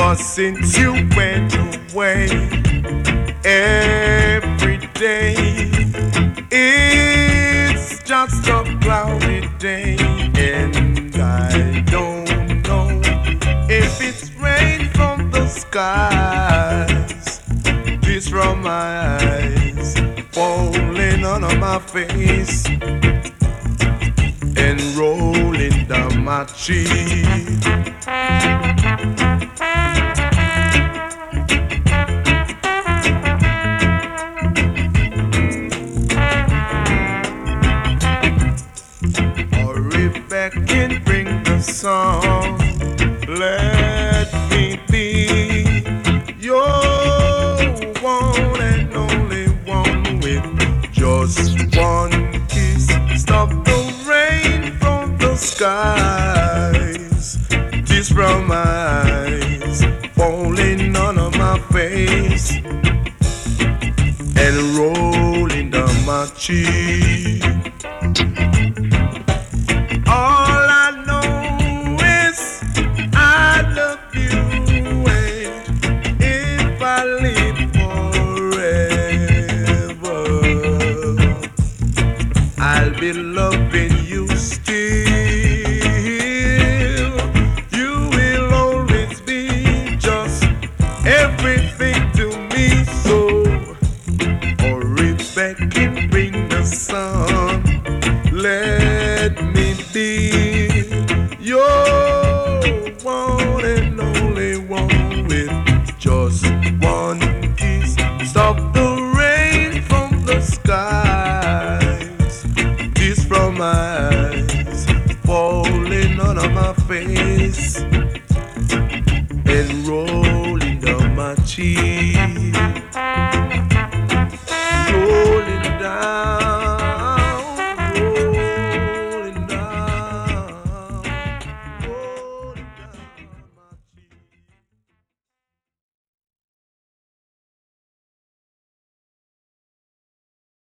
But since you went away, every day it's just a cloudy day, and I don't know if it's rain from the skies, tears from my eyes falling on my face and rolling down my cheek. Back and bring the song. Let me be your one and only one with just one kiss. Stop the rain from the skies, tears from my eyes falling on my face and rolling down my cheek. All I know is I love you, and if I live forever, I'll be loving you still. You will always be just everything to me. So, hurry back and bring the sun. Let me be your one and only one with just one kiss. Stop the rain from the skies, tears from my eyes falling on my face and rolling down my cheek.